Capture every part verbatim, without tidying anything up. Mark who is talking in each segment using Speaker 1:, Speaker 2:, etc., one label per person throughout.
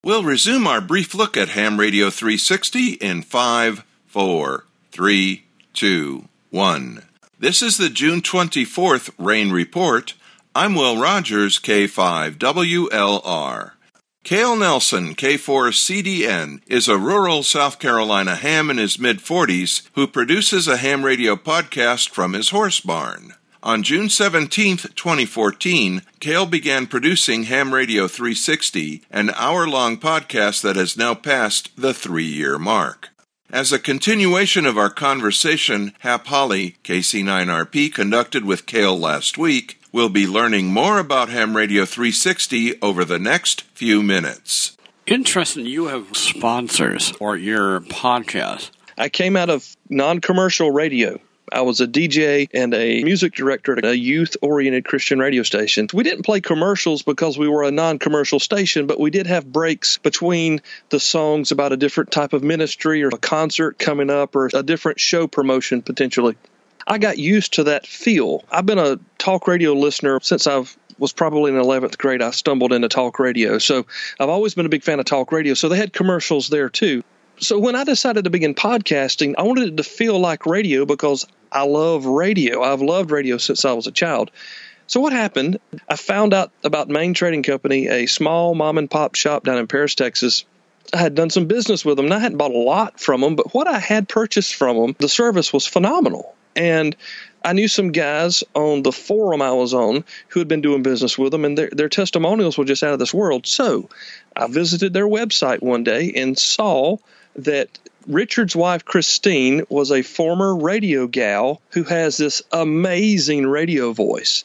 Speaker 1: We'll resume our brief look at Ham Radio three sixty in five, four, three, two, one. This is the June twenty-fourth Rain Report. I'm Will Rogers, K five W L R. Cale Nelson, K four C D N, is a rural South Carolina ham in his mid-forties who produces a ham radio podcast from his horse barn. On June seventeenth, twenty fourteen, Cale began producing Ham Radio three sixty, an hour-long podcast that has now passed the three-year mark. As a continuation of our conversation Hap Holly, K C nine R P, conducted with Cale last week, we'll be learning more about Ham Radio three sixty over the next few minutes.
Speaker 2: Interesting, you have sponsors for your podcast.
Speaker 3: I came out of non-commercial radio. I was a D J and a music director at a youth-oriented Christian radio station. We didn't play commercials because we were a non-commercial station, but we did have breaks between the songs about a different type of ministry or a concert coming up or a different show promotion potentially. I got used to that feel. I've been a talk radio listener since I was probably in eleventh grade. I stumbled into talk radio. So I've always been a big fan of talk radio. So they had commercials there too. So when I decided to begin podcasting, I wanted it to feel like radio because I love radio. I've loved radio since I was a child. So what happened, I found out about Main Trading Company, a small mom-and-pop shop down in Paris, Texas. I had done some business with them, and I hadn't bought a lot from them, but what I had purchased from them, the service was phenomenal. And I knew some guys on the forum I was on who had been doing business with them, and their, their testimonials were just out of this world. So I visited their website one day and saw that Richard's wife, Christine, was a former radio gal who has this amazing radio voice.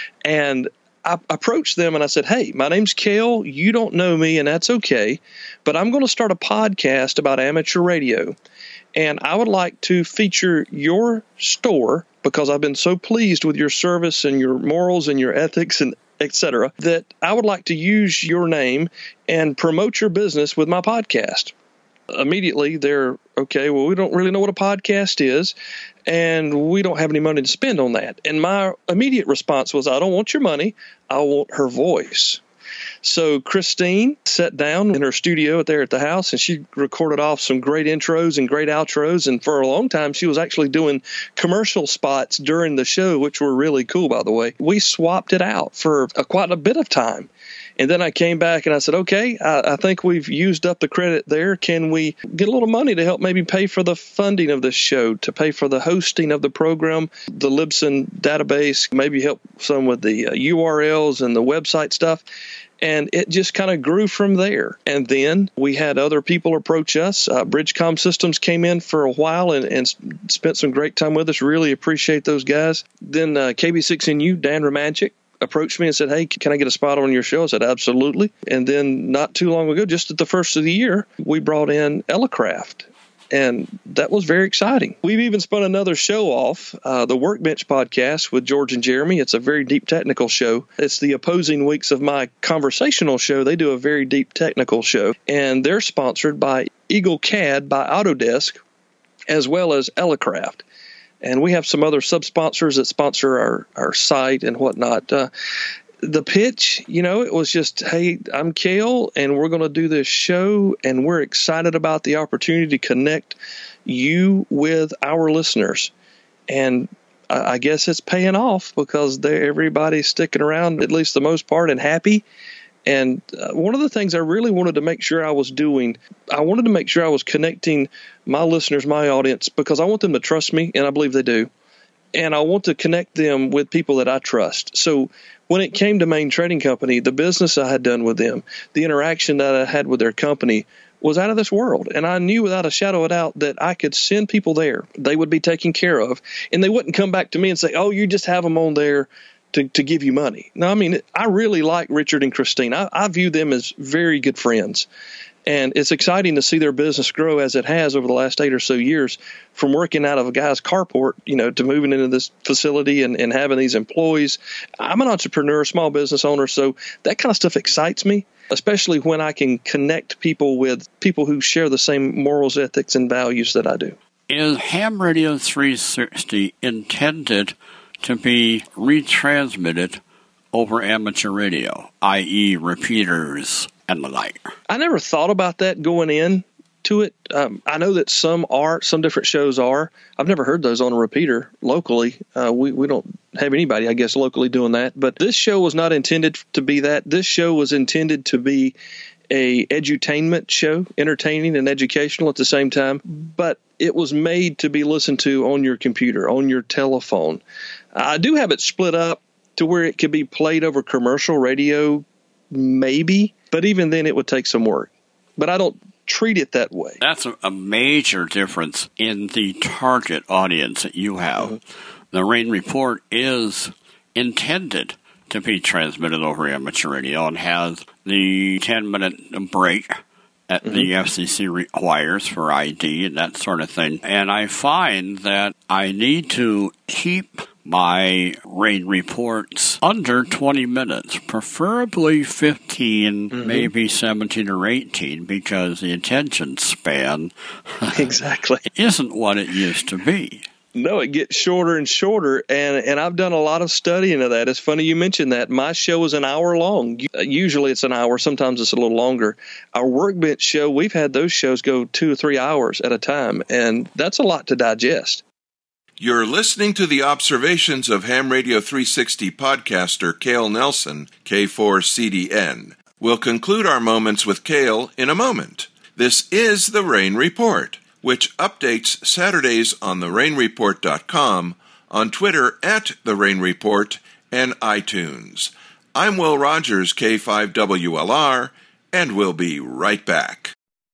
Speaker 3: And I approached them and I said, hey, my name's Cale. You don't know me, and that's okay, but I'm going to start a podcast about amateur radio. And I would like to feature your store because I've been so pleased with your service and your morals and your ethics and et cetera, that I would like to use your name and promote your business with my podcast. Immediately, they're, okay, well, we don't really know what a podcast is, and we don't have any money to spend on that. And my immediate response was, I don't want your money. I want her voice. So Christine sat down in her studio there at the house, and she recorded off some great intros and great outros. And for a long time, she was actually doing commercial spots during the show, which were really cool, by the way. We swapped it out for a, quite a bit of time. And then I came back and I said, okay, I, I think we've used up the credit there. Can we get a little money to help maybe pay for the funding of this show, to pay for the hosting of the program, the Libsyn database, maybe help some with the uh, U R Ls and the website stuff? And it just kind of grew from there. And then we had other people approach us. Uh, Bridgecom Systems came in for a while and, and spent some great time with us. Really appreciate those guys. Then uh, K B six N U, Dan Romanchik, approached me and said, hey, can I get a spot on your show? I said, absolutely. And then not too long ago, just at the first of the year, we brought in Elecraft. And that was very exciting. We've even spun another show off, uh, the Workbench podcast with George and Jeremy. It's a very deep technical show. It's the opposing weeks of my conversational show. They do a very deep technical show. And they're sponsored by Eagle C A D by Autodesk, as well as Elecraft. And we have some other sub-sponsors that sponsor our, our site and whatnot. Uh, the pitch, you know, it was just, hey, I'm Cale, and we're going to do this show, and we're excited about the opportunity to connect you with our listeners. And I, I guess it's paying off because everybody's sticking around, at least the most part, and happy. And uh, one of the things I really wanted to make sure I was doing, I wanted to make sure I was connecting my listeners, my audience, because I want them to trust me, and I believe they do. And I want to connect them with people that I trust. So when it came to Main Trading Company, the business I had done with them, the interaction that I had with their company was out of this world. And I knew without a shadow of a doubt that I could send people there. They would be taken care of. And they wouldn't come back to me and say, oh, you just have them on there to, to give you money. No, I mean, I really like Richard and Christine. I, I view them as very good friends. And it's exciting to see their business grow as it has over the last eight or so years, from working out of a guy's carport, you know, to moving into this facility and, and having these employees. I'm an entrepreneur, small business owner, so that kind of stuff excites me, especially when I can connect people with people who share the same morals, ethics, and values that I do.
Speaker 2: Is Ham Radio three sixty intended to be retransmitted over amateur radio, that is repeaters? and the like.
Speaker 3: I never thought about that going in to it. Um, I know that some are, some different shows are. I've never heard those on a repeater locally. Uh, we, we don't have anybody, I guess, locally doing that. But this show was not intended to be that. This show was intended to be a edutainment show, entertaining and educational at the same time. But it was made to be listened to on your computer, on your telephone. I do have it split up to where it could be played over commercial radio, maybe. But even then, it would take some work. But I don't treat it that way.
Speaker 2: That's a, a major difference in the target audience that you have. Mm-hmm. The Rain Report is intended to be transmitted over amateur radio and has the ten-minute break that mm-hmm. the F C C requires for I D and that sort of thing. And I find that I need to keep my Rain Reports under twenty minutes, preferably fifteen, mm-hmm. maybe seventeen or eighteen, because the attention span
Speaker 3: exactly
Speaker 2: isn't what it used to be.
Speaker 3: No, it gets shorter and shorter, and, and I've done a lot of studying of that. It's funny you mentioned that. My show is an hour long. Usually it's an hour. Sometimes it's a little longer. Our Workbench show, we've had those shows go two or three hours at a time, and that's a lot to digest.
Speaker 1: You're listening to the observations of Ham Radio three sixty podcaster Cale Nelson, K four C D N. We'll conclude our moments with Cale in a moment. This is the Rain Report, which updates Saturdays on the rain report dot com, on Twitter at The Rain Report, and iTunes. I'm Will Rogers, K five W L R, and we'll be right back.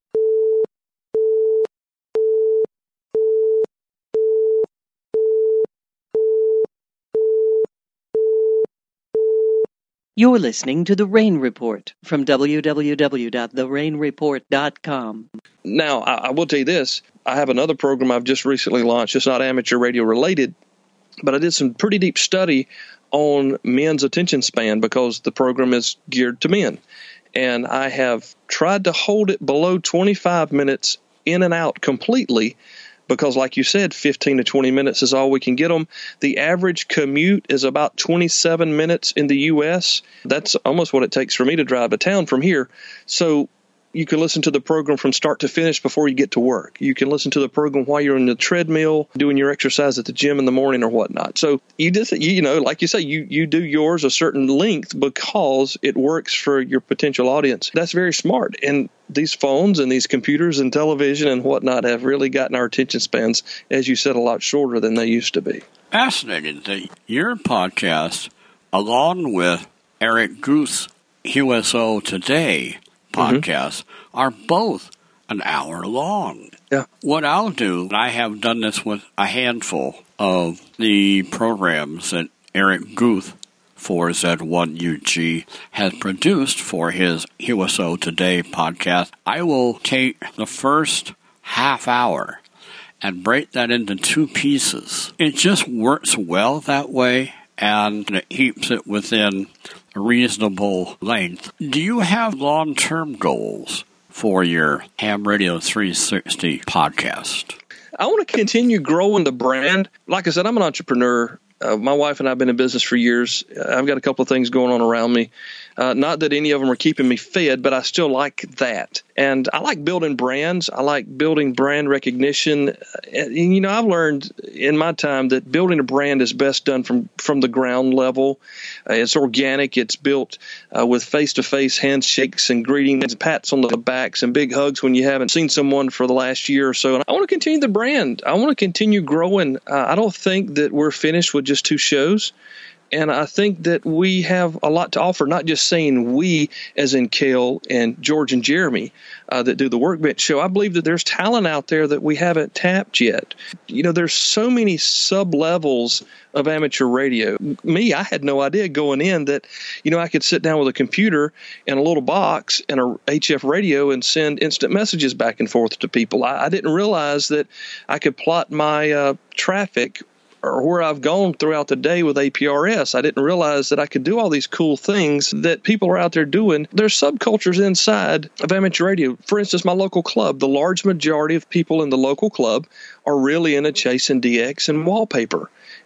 Speaker 4: You're listening to The Rain Report from w w w dot the rain report dot com.
Speaker 3: Now, I, I will tell you this. I have another program I've just recently launched. It's not amateur radio related, but I did some pretty deep study on men's attention span because the program is geared to men. And I have tried to hold it below twenty-five minutes in and out completely, because like you said, fifteen to twenty minutes is all we can get them. The average commute is about twenty-seven minutes in the U S. That's almost what it takes for me to drive to town from here. So you can listen to the program from start to finish before you get to work. You can listen to the program while you're in the treadmill, doing your exercise at the gym in the morning or whatnot. So you just, you know, like you say, you, you do yours a certain length because it works for your potential audience. That's very smart. And these phones and these computers and television and whatnot have really gotten our attention spans, as you said, a lot shorter than they used to be.
Speaker 2: Fascinating that your podcast, along with Eric Guth's U S O Today podcasts, mm-hmm. are both an hour long.
Speaker 3: Yeah.
Speaker 2: What I'll do, and I have done this with a handful of the programs that Eric Guth for Z one U G has produced for his U S O Today podcast, I will take the first half hour and break that into two pieces. It just works well that way, and it keeps it within a reasonable length. Do you have long-term goals for your Ham Radio three sixty podcast?
Speaker 3: I want to continue growing the brand. Like I said, I'm an entrepreneur. Uh, my wife and I have been in business for years. I've got a couple of things going on around me. Uh, not that any of them are keeping me fed, but I still like that. And I like building brands. I like building brand recognition. And, you know, I've learned in my time that building a brand is best done from, from the ground level. Uh, it's organic. It's built uh, with face-to-face handshakes and greetings and pats on the backs and big hugs when you haven't seen someone for the last year or so. And I want to continue the brand. I want to continue growing. Uh, I don't think that we're finished with just two shows. And I think that we have a lot to offer, not just saying we, as in Cale and George and Jeremy, uh, that do the Workbench show. I believe that there's talent out there that we haven't tapped yet. You know, there's so many sub-levels of amateur radio. Me, I had no idea going in that, you know, I could sit down with a computer and a little box and a H F radio and send instant messages back and forth to people. I, I didn't realize that I could plot my uh, traffic or where I've gone throughout the day with A P R S. I didn't realize that I could do all these cool things that people are out there doing. There's subcultures inside of amateur radio. For instance, my local club, the large majority of people in the local club are really into chasing D X and wallpaper.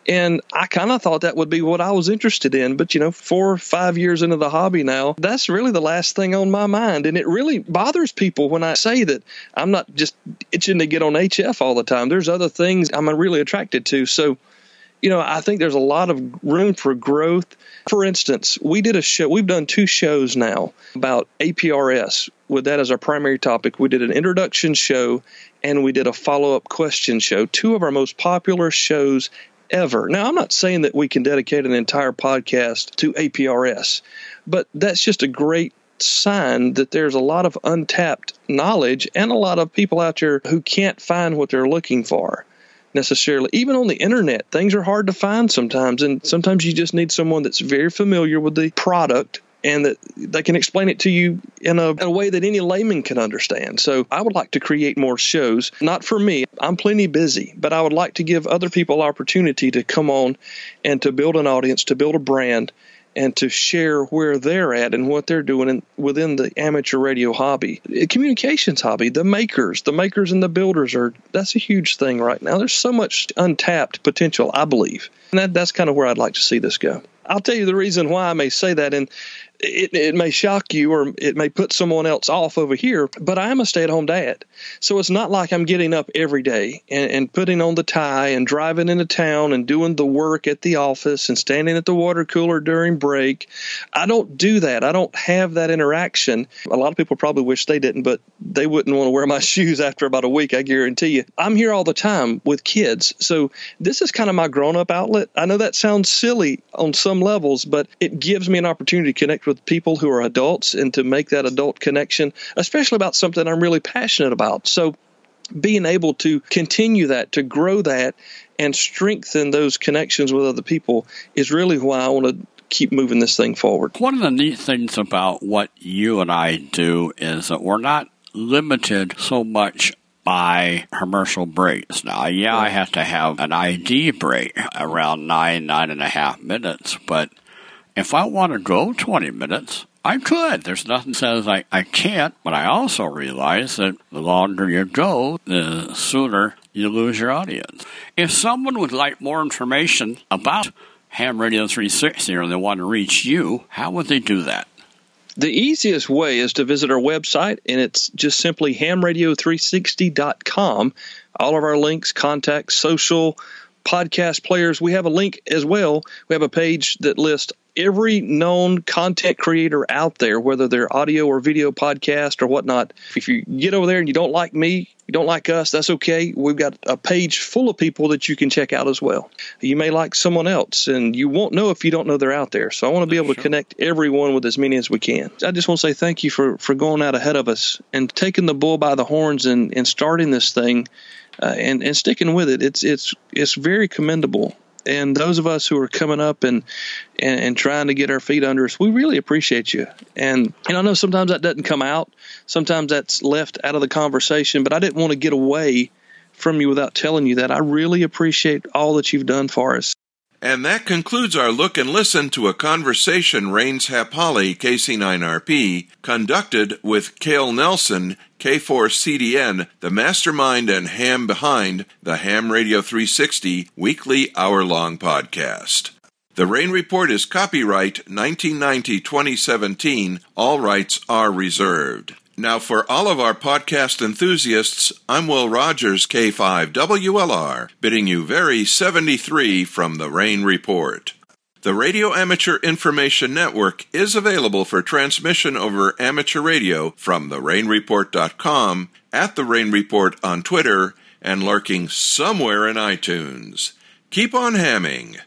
Speaker 3: And I kind of thought that would be what I was interested in. But, you know, four or five years into the hobby now, that's really the last thing on my mind. And it really bothers people when I say that I'm not just itching to get on H F all the time. There's other things I'm really attracted to. So, you know, I think there's a lot of room for growth. For instance, we did a show, we've done two shows now about A P R S with that as our primary topic. We did an introduction show and we did a follow-up question show, two of our most popular shows ever. Now, I'm not saying that we can dedicate an entire podcast to A P R S, but that's just a great sign that there's a lot of untapped knowledge and a lot of people out there who can't find what they're looking for necessarily. Even on the internet, things are hard to find sometimes, and sometimes you just need someone that's very familiar with the product and that they can explain it to you in a, in a way that any layman can understand. So I would like to create more shows, not for me. I'm plenty busy, but I would like to give other people opportunity to come on and to build an audience, to build a brand, and to share where they're at and what they're doing in, within the amateur radio hobby. Communications hobby, the makers, the makers and the builders, are that's a huge thing right now. There's so much untapped potential, I believe. And that, that's kind of where I'd like to see this go. I'll tell you the reason why I may say that, and it, it may shock you or it may put someone else off over here, but I am a stay-at-home dad. So it's not like I'm getting up every day and, and putting on the tie and driving into town and doing the work at the office and standing at the water cooler during break. I don't do that. I don't have that interaction. A lot of people probably wish they didn't, but they wouldn't want to wear my shoes after about a week, I guarantee you. I'm here all the time with kids. So this is kind of my grown-up outlet. I know that sounds silly on some levels, but it gives me an opportunity to connect with people who are adults and to make that adult connection, especially about something I'm really passionate about. So being able to continue that, to grow that, and strengthen those connections with other people is really why I want to keep moving this thing forward.
Speaker 2: One of the neat things about what you and I do is that we're not limited so much by commercial breaks. Now, yeah, I have to have an I D break around nine, nine and a half minutes, but if I want to go twenty minutes, I could. There's nothing that says I, I can't, but I also realize that the longer you go, the sooner you lose your audience. If someone would like more information about Ham Radio three sixty or they want to reach you, how would they do that?
Speaker 3: The easiest way is to visit our website, and it's just simply ham radio three sixty dot com. All of our links, contacts, social, podcast players. We have a link as well. We have a page that lists every known content creator out there, whether they're audio or video podcast or whatnot. If you get over there and you don't like me, you don't like us, that's okay. We've got a page full of people that you can check out as well. You may like someone else, and you won't know if you don't know they're out there. So I want to be able to connect everyone with as many as we can. I just want to say thank you for, for going out ahead of us and taking the bull by the horns and, and starting this thing uh, and, and sticking with it. It's it's it's very commendable. And those of us who are coming up and, and, and trying to get our feet under us, we really appreciate you. And, and I know sometimes that doesn't come out. Sometimes that's left out of the conversation. But I didn't want to get away from you without telling you that. I really appreciate all that you've done for us.
Speaker 1: And that concludes our look and listen to a conversation Rains Hapali, K C nine R P, conducted with Cale Nelson, K four C D N, the mastermind and ham behind the Ham Radio three sixty weekly hour-long podcast. The Rain Report is copyright nineteen ninety to twenty seventeen. All rights are reserved. Now, for all of our podcast enthusiasts, I'm Will Rogers, K five W L R, bidding you very seventy-three from The Rain Report. The Radio Amateur Information Network is available for transmission over amateur radio from the rain report dot com, at The Rain Report on Twitter, and lurking somewhere in iTunes. Keep on hamming.